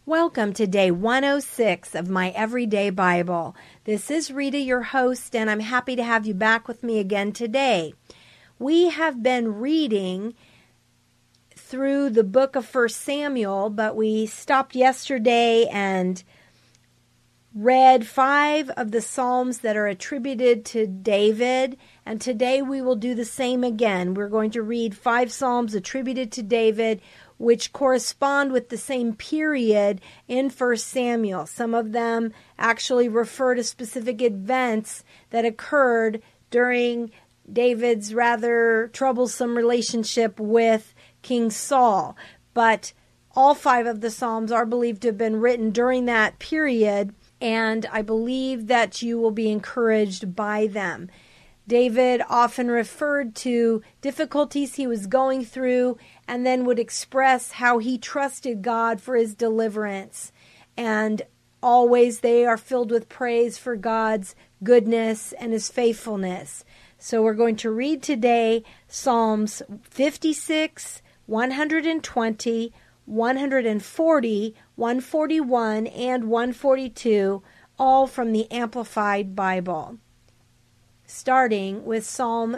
Welcome to day 106 of my Everyday Bible. This is Rita, your host, and I'm happy to have you back with me again today. We have been reading through the book of 1 Samuel, but we stopped yesterday and read 5 of the Psalms that are attributed to David, and today we will do the same again. We're going to read 5 Psalms attributed to David, which correspond with the same period in 1 Samuel. Some of them actually refer to specific events that occurred during David's rather troublesome relationship with King Saul. But all 5 of the Psalms are believed to have been written during that period, and I believe that you will be encouraged by them. David often referred to difficulties he was going through and then would express how he trusted God for his deliverance. And always they are filled with praise for God's goodness and his faithfulness. So we're going to read today Psalms 56, 120, 140, 141, and 142, all from the Amplified Bible. Starting with Psalm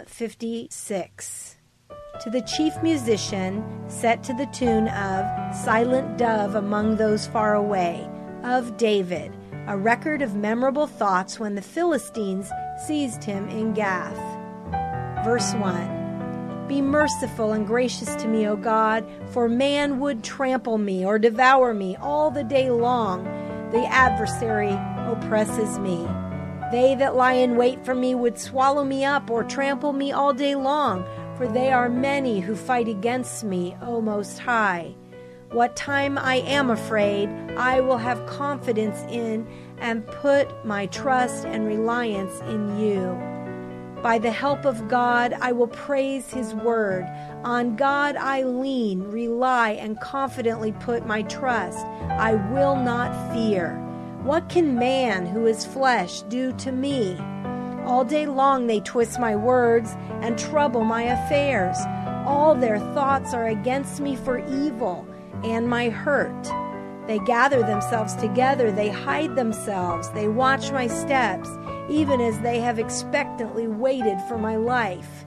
56. To the chief musician, set to the tune of Silent Dove Among Those Far Away, of David, a record of memorable thoughts when the Philistines seized him in Gath. Verse 1. Be merciful and gracious to me, O God, for man would trample me or devour me all the day long. The adversary oppresses me. They that lie in wait for me would swallow me up or trample me all day long, for they are many who fight against me, O Most High. What time I am afraid, I will have confidence in and put my trust and reliance in you. By the help of God, I will praise his word. On God I lean, rely, and confidently put my trust. I will not fear. What can man who is flesh do to me? All day long they twist my words and trouble my affairs. All their thoughts are against me for evil and my hurt. They gather themselves together, they hide themselves, they watch my steps, even as they have expectantly waited for my life.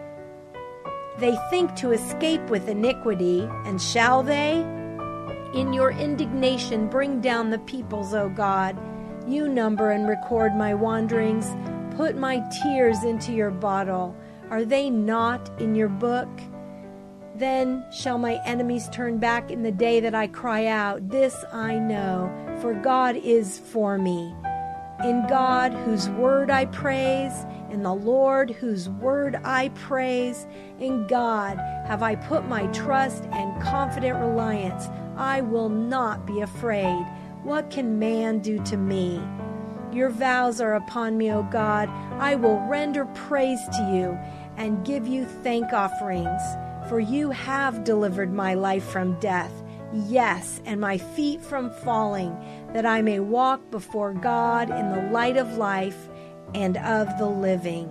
They think to escape with iniquity, and shall they? In your indignation, bring down the peoples, O God. You number and record my wanderings. Put my tears into your bottle. Are they not in your book? Then shall my enemies turn back in the day that I cry out. This I know, for God is for me. In God, whose word I praise, in the Lord, whose word I praise, in God have I put my trust and confident reliance. I will not be afraid. What can man do to me? Your vows are upon me, O God. I will render praise to you and give you thank offerings. For you have delivered my life from death, yes, and my feet from falling, that I may walk before God in the light of life and of the living.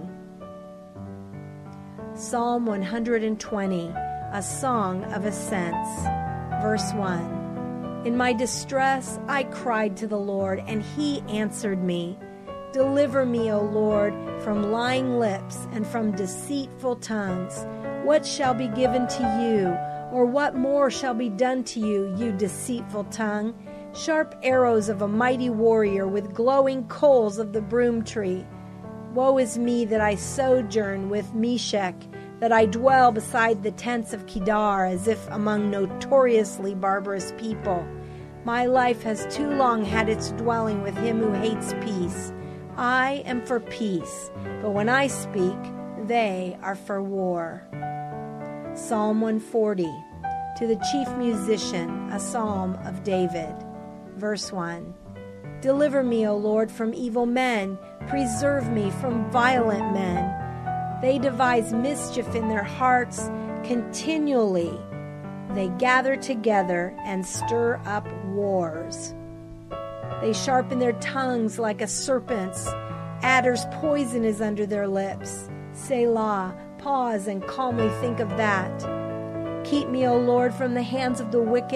Psalm 120, a song of ascents. Verse 1. In my distress I cried to the Lord, and he answered me. Deliver me, O Lord, from lying lips and from deceitful tongues. What shall be given to you, or what more shall be done to you, you deceitful tongue? Sharp arrows of a mighty warrior with glowing coals of the broom tree. Woe is me that I sojourn with Meshech, that I dwell beside the tents of Kedar, as if among notoriously barbarous people. My life has too long had its dwelling with him who hates peace. I am for peace, but when I speak, they are for war. Psalm 140. To the chief musician, a psalm of David. Verse 1. Deliver me, O Lord, from evil men. Preserve me from violent men. They devise mischief in their hearts continually. They gather together and stir up wars. They sharpen their tongues like a serpent's. Adder's poison is under their lips. Selah, pause and calmly think of that. Keep me, O Lord, from the hands of the wicked.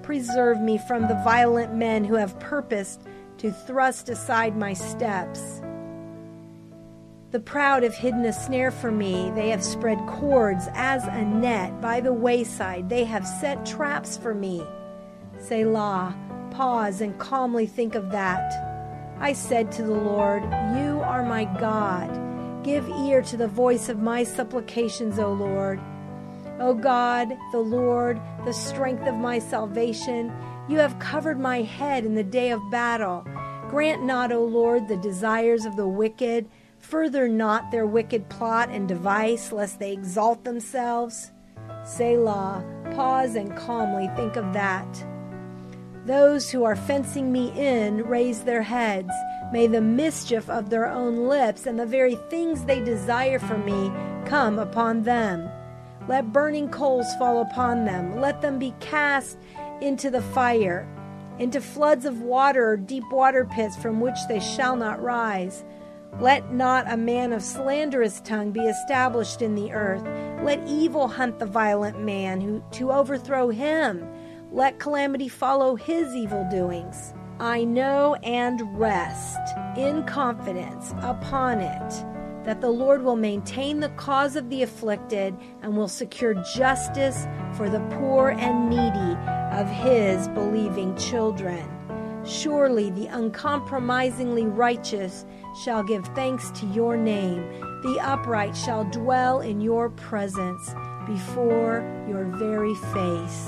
preserve me from the violent men who have purposed to thrust aside my steps. The proud have hidden a snare for me. They have spread cords as a net by the wayside. They have set traps for me. Selah, pause and calmly think of that. I said to the Lord, You are my God. Give ear to the voice of my supplications, O Lord. O God, the Lord, the strength of my salvation, you have covered my head in the day of battle. Grant not, O Lord, the desires of the wicked. Further not their wicked plot and device, lest they exalt themselves. Selah, pause and calmly think of that. Those who are fencing me in raise their heads. May the mischief of their own lips and the very things they desire for me come upon them. Let burning coals fall upon them. Let them be cast into the fire, into floods of water or deep water pits from which they shall not rise. Let not a man of slanderous tongue be established in the earth. Let evil hunt the violent man to overthrow him. Let calamity follow his evil doings. I know and rest in confidence upon it that the Lord will maintain the cause of the afflicted and will secure justice for the poor and needy of his believing children. Surely the uncompromisingly righteous shall give thanks to your name. The upright shall dwell in your presence before your very face.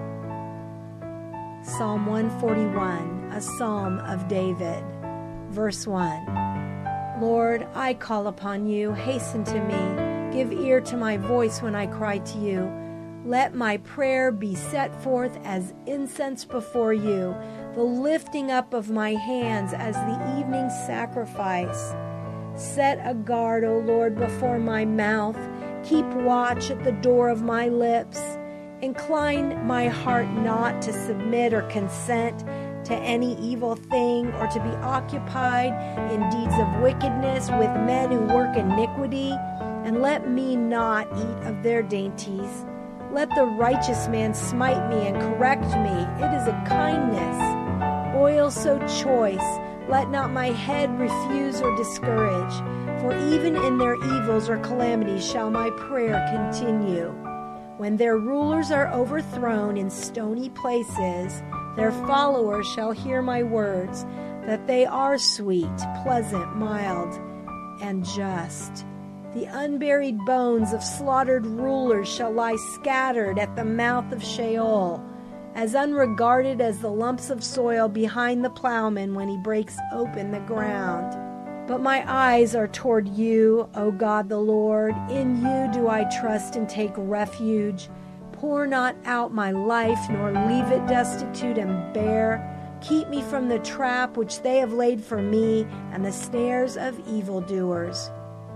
Psalm 141, a psalm of David. Verse 1. Lord, I call upon you. Hasten to me. Give ear to my voice when I cry to you. Let my prayer be set forth as incense before you, the lifting up of my hands as the evening sacrifice. Set a guard, O Lord, before my mouth. Keep watch at the door of my lips. Incline my heart not to submit or consent to any evil thing, or to be occupied in deeds of wickedness with men who work iniquity, and let me not eat of their dainties. Let the righteous man smite me and correct me. It is a kindness. Oil so choice, let not my head refuse or discourage. For even in their evils or calamities shall my prayer continue. When their rulers are overthrown in stony places, their followers shall hear my words, that they are sweet, pleasant, mild, and just. The unburied bones of slaughtered rulers shall lie scattered at the mouth of Sheol, as unregarded as the lumps of soil behind the plowman when he breaks open the ground. But my eyes are toward you, O God the Lord. In you do I trust and take refuge. Pour not out my life, nor leave it destitute and bare. Keep me from the trap which they have laid for me, and the snares of evildoers.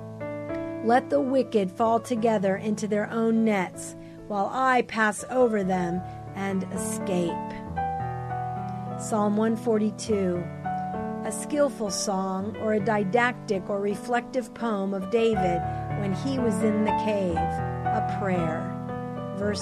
Let the wicked fall together into their own nets, while I pass over them and escape. Psalm 142, a skillful song or a didactic or reflective poem of David when he was in the cave, a prayer. Verse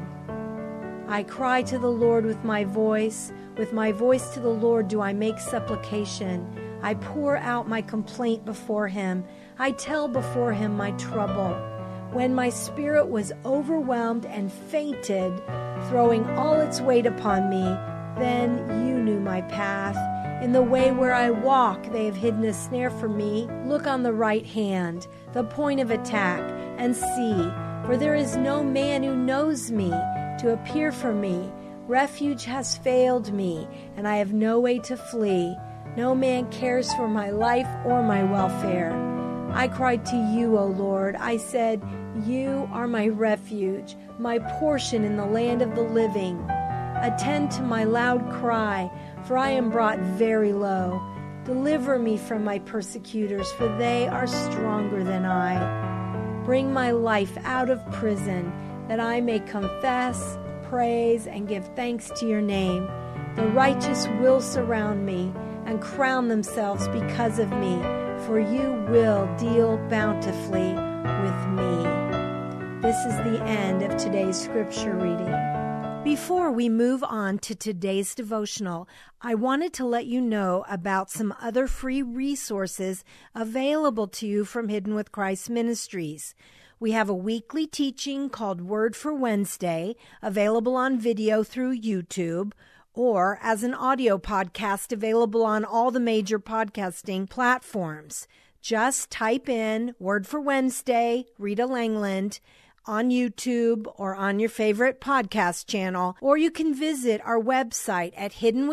1. I cry to the Lord with my voice to the Lord do I make supplication. I pour out my complaint before him. I tell before him my trouble. When my spirit was overwhelmed and fainted, throwing all its weight upon me, then you knew my path. In the way where I walk, they have hidden a snare for me. Look on the right hand, the point of attack, and see, for there is no man who knows me to appear for me. Refuge has failed me, and I have no way to flee. No man cares for my life or my welfare. I cried to you, O Lord. I said, you are my refuge, my portion in the land of the living. Attend to my loud cry, for I am brought very low. Deliver me from my persecutors, for they are stronger than I. Bring my life out of prison, that I may confess, praise, and give thanks to your name. The righteous will surround me and crown themselves because of me, for you will deal bountifully with me. This is the end of today's scripture reading. Before we move on to today's devotional, I wanted to let you know about some other free resources available to you from Hidden with Christ Ministries. We have a weekly teaching called Word for Wednesday, available on video through YouTube, or as an audio podcast available on all the major podcasting platforms. Just type in Word for Wednesday, Rita Langland, on YouTube or on your favorite podcast channel, or you can visit our website at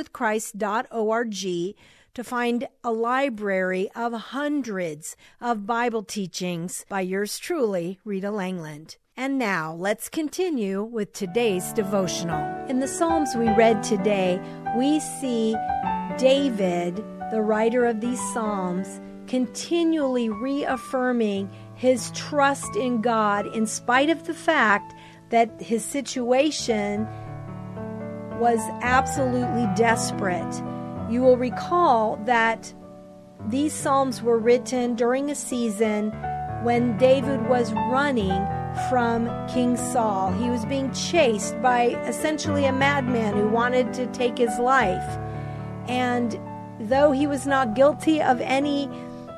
hiddenwithchrist.org to find a library of hundreds of Bible teachings by yours truly, Rita Langland. And now, let's continue with today's devotional. In the Psalms we read today, we see David, the writer of these Psalms, continually reaffirming his trust in God in spite of the fact that his situation was absolutely desperate. You will recall that these Psalms were written during a season when David was running from King Saul. He was being chased by essentially a madman who wanted to take his life. And though he was not guilty of any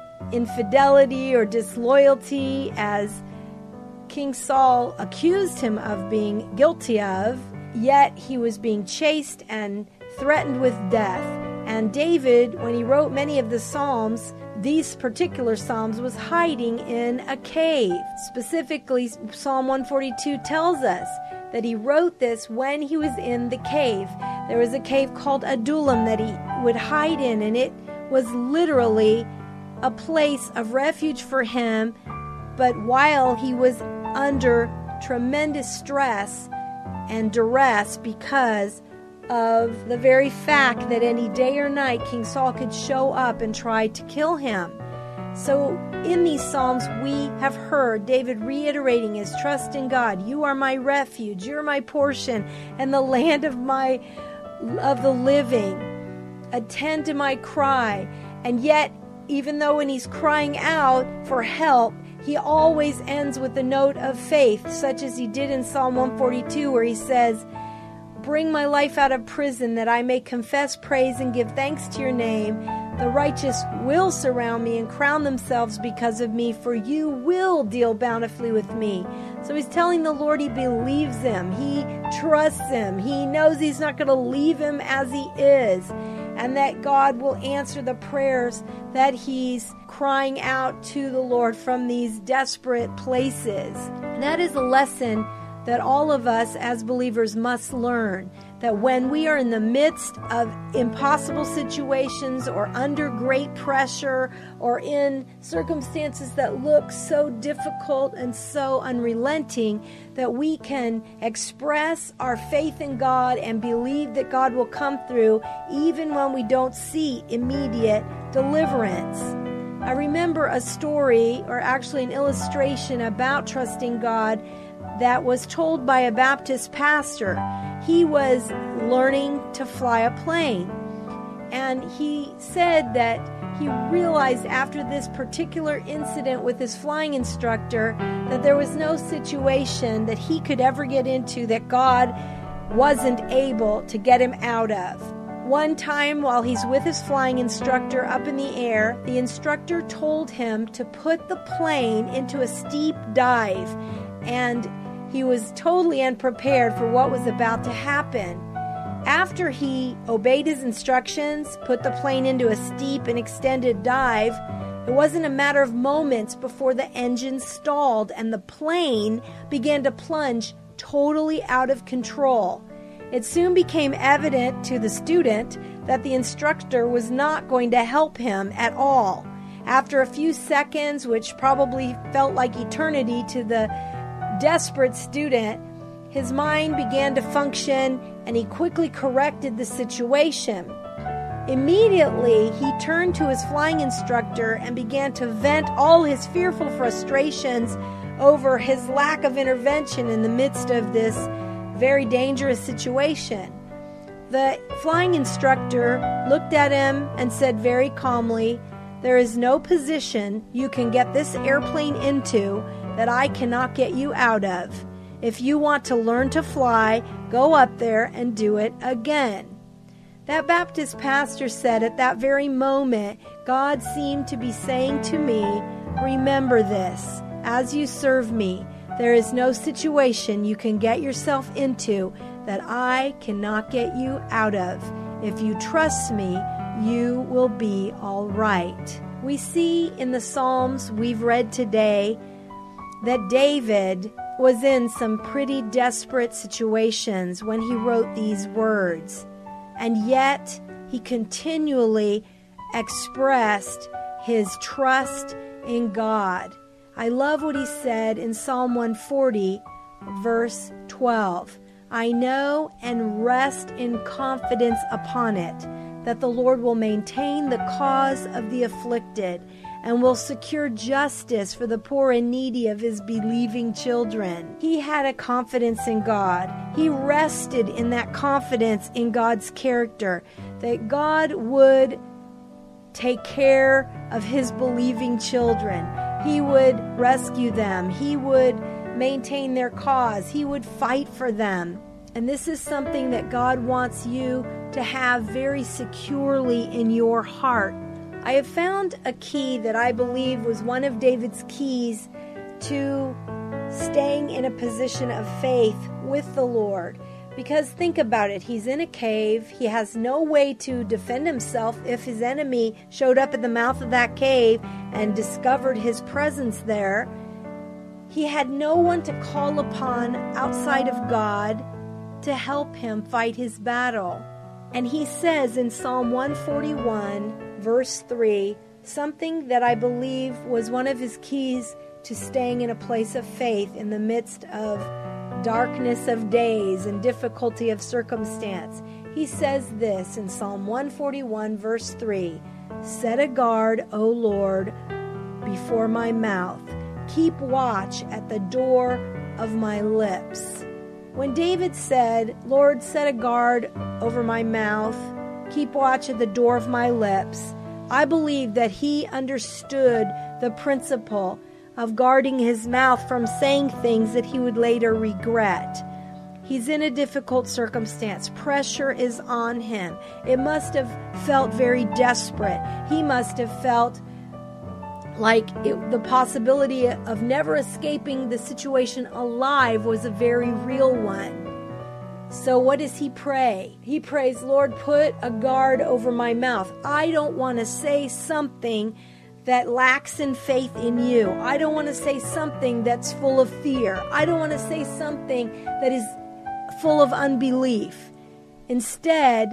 infidelity or disloyalty, as King Saul accused him of being guilty of, yet he was being chased and threatened with death. And David, when he wrote many of the Psalms, these particular Psalms, was hiding in a cave. Specifically, Psalm 142 tells us that he wrote this when he was in the cave. There was a cave called Adullam that he would hide in, and it was literally a place of refuge for him. But while he was under tremendous stress and duress because of the very fact that any day or night King Saul could show up and try to kill him. So in these Psalms we have heard David reiterating his trust in God. You are my refuge, you're my portion, and the land of the living. Attend to my cry. And yet, even though when he's crying out for help, he always ends with a note of faith, such as he did in Psalm 142, where he says, bring my life out of prison that I may confess praise and give thanks to your name. The righteous will surround me and crown themselves because of me, for you will deal bountifully with me. So he's telling the Lord he believes him. He trusts him. He knows he's not going to leave him as he is, and that God will answer the prayers that he's crying out to the Lord from these desperate places. And that is a lesson that all of us as believers must learn, that when we are in the midst of impossible situations or under great pressure or in circumstances that look so difficult and so unrelenting, that we can express our faith in God and believe that God will come through even when we don't see immediate deliverance. I remember a story, or actually an illustration, about trusting God that was told by a Baptist pastor. He was learning to fly a plane, and he said that he realized after this particular incident with his flying instructor that there was no situation that he could ever get into that God wasn't able to get him out of. One time while he's with his flying instructor up in the air, the instructor told him to put the plane into a steep dive, and he was totally unprepared for what was about to happen. After he obeyed his instructions, put the plane into a steep and extended dive, it wasn't a matter of moments before the engine stalled and the plane began to plunge totally out of control. It soon became evident to the student that the instructor was not going to help him at all. After a few seconds, which probably felt like eternity to the desperate student, his mind began to function and he quickly corrected the situation. Immediately, he turned to his flying instructor and began to vent all his fearful frustrations over his lack of intervention in the midst of this very dangerous situation. The flying instructor looked at him and said very calmly, "There is no position you can get this airplane into that I cannot get you out of. If you want to learn to fly, go up there and do it again. That Baptist pastor said at that very moment, God seemed to be saying to me, remember this, as you serve me, there is no situation you can get yourself into that I cannot get you out of. If you trust me, you will be all right. We see in the Psalms we've read today that David was in some pretty desperate situations when he wrote these words, and yet he continually expressed his trust in God. I love what he said in Psalm 140, verse 12. I know and rest in confidence upon it, that the Lord will maintain the cause of the afflicted and will secure justice for the poor and needy of his believing children. He had a confidence in God. He rested in that confidence in God's character, that God would take care of his believing children. He would rescue them. He would maintain their cause. He would fight for them. And this is something that God wants you to have very securely in your heart. I have found a key that I believe was one of David's keys to staying in a position of faith with the Lord. Because think about it, he's in a cave. He has no way to defend himself if his enemy showed up at the mouth of that cave and discovered his presence there. He had no one to call upon outside of God to help him fight his battle. And he says in Psalm 141, verse 3, something that I believe was one of his keys to staying in a place of faith in the midst of darkness of days and difficulty of circumstance. He says this in Psalm 141, verse 3, set a guard, O Lord, before my mouth. Keep watch at the door of my lips. When David said, Lord, set a guard over my mouth, keep watch at the door of my lips, I believe that he understood the principle of guarding his mouth from saying things that he would later regret. He's in a difficult circumstance. Pressure is on him. It must have felt very desperate. He must have felt like the possibility of never escaping the situation alive was a very real one. So what does he pray? He prays, Lord, put a guard over my mouth. I don't want to say something that lacks in faith in you. I don't want to say something that's full of fear. I don't want to say something that is full of unbelief. Instead,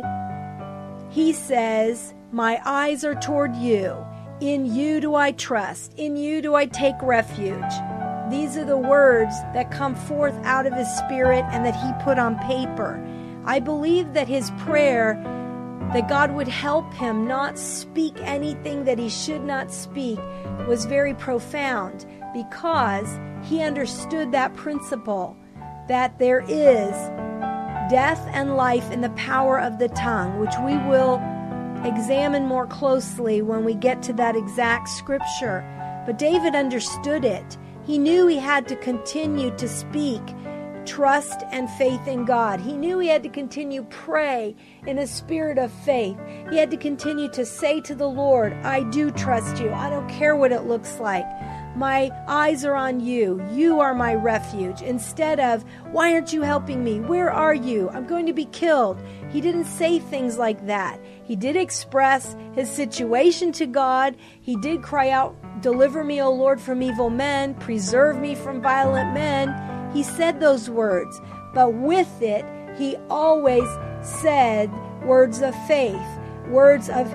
he says, my eyes are toward you. In you do I trust. In you do I take refuge. These are the words that come forth out of his spirit and that he put on paper. I believe that his prayer, that God would help him not speak anything that he should not speak, was very profound because he understood that principle that there is death and life in the power of the tongue, which we will examine more closely when we get to that exact scripture. But David understood it. He knew he had to continue to speak trust and faith in God. He knew he had to continue pray in a spirit of faith. He had to continue to say to the Lord, I do trust you. I don't care what it looks like. My eyes are on you. You are my refuge. Instead of, why aren't you helping me? Where are you? I'm going to be killed. He didn't say things like that. He did express his situation to God. He did cry out, deliver me, O Lord, from evil men. Preserve me from violent men. He said those words. But with it, he always said words of faith, words of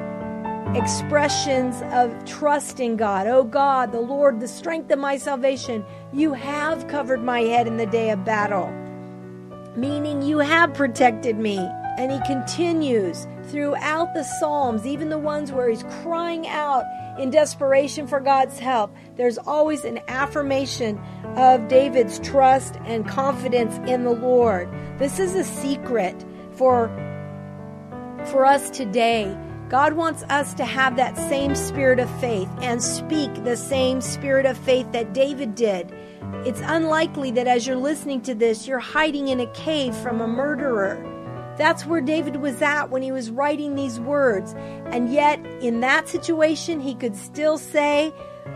expressions of trust in God. Oh God, the Lord, the strength of my salvation, you have covered my head in the day of battle. Meaning you have protected me. And he continues throughout the Psalms, even the ones where he's crying out in desperation for God's help. There's always an affirmation of David's trust and confidence in the Lord. This is a secret for us today. God wants us to have that same spirit of faith and speak the same spirit of faith that David did. It's unlikely that as you're listening to this, you're hiding in a cave from a murderer. That's where David was at when he was writing these words. And yet, in that situation, he could still say,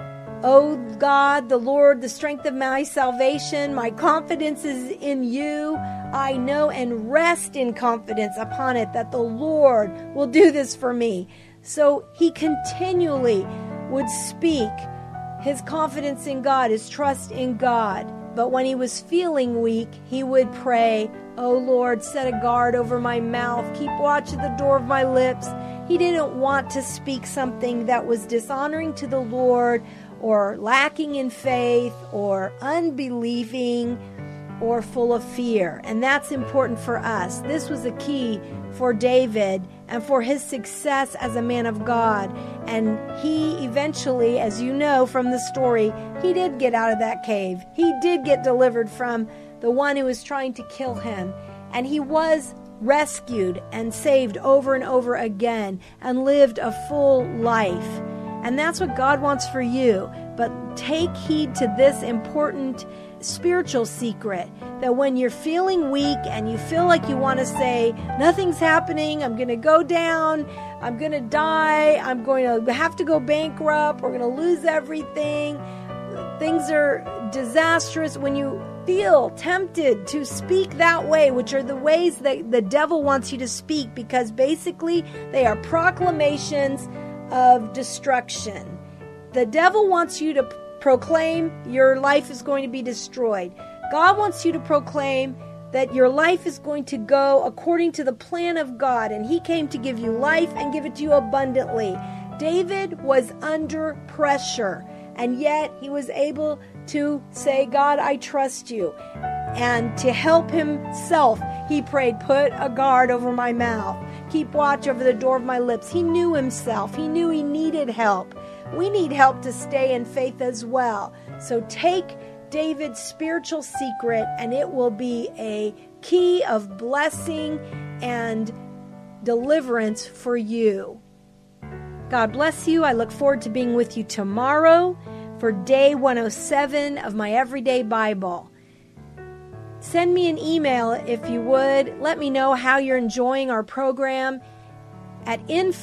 "Oh God, the Lord, the strength of my salvation, my confidence is in you. I know and rest in confidence upon it that the Lord will do this for me." So he continually would speak his confidence in God, his trust in God. But when he was feeling weak, he would pray, "Oh Lord, set a guard over my mouth. Keep watch at the door of my lips." He didn't want to speak something that was dishonoring to the Lord, or lacking in faith, or unbelieving, or full of fear. And that's important for us. This was a key for David and for his success as a man of God. And he eventually, as you know from the story, he did get out of that cave. He did get delivered from the one who was trying to kill him. And he was rescued and saved over and over again and lived a full life. And that's what God wants for you. But take heed to this important spiritual secret, that when you're feeling weak and you feel like you want to say, "Nothing's happening, I'm going to go down, I'm going to die, I'm going to have to go bankrupt, we're going to lose everything, things are disastrous," when you feel tempted to speak that way, which are the ways that the devil wants you to speak, because basically they are proclamations of destruction. The devil wants you to proclaim your life is going to be destroyed. God wants you to proclaim that your life is going to go according to the plan of God, and he came to give you life and give it to you abundantly. David was under pressure, and yet he was able to say, "God, I trust you." And to help himself, he prayed, "Put a guard over my mouth. Keep watch over the door of my lips." He knew himself. He knew he needed help. We need help to stay in faith as well. So take David's spiritual secret, and it will be a key of blessing and deliverance for you. God bless you. I look forward to being with you tomorrow for day 107 of my Everyday Bible. Send me an email if you would. Let me know how you're enjoying our program at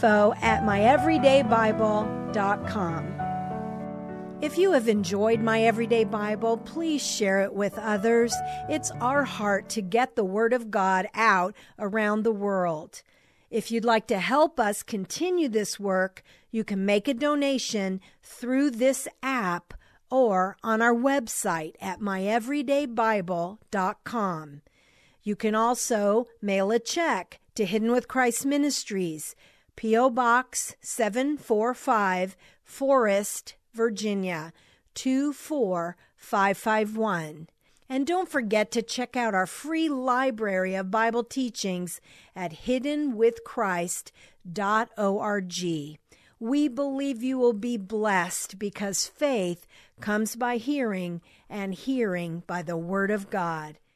info@myeverydaybible.com. If you have enjoyed My Everyday Bible, please share it with others. It's our heart to get the Word of God out around the world. If you'd like to help us continue this work, you can make a donation through this app or on our website at myeverydaybible.com. You can also mail a check to Hidden with Christ Ministries, P.O. Box 745, Forest, Virginia 24551. And don't forget to check out our free library of Bible teachings at hiddenwithchrist.org. We believe you will be blessed because faith comes by hearing, and hearing by the Word of God.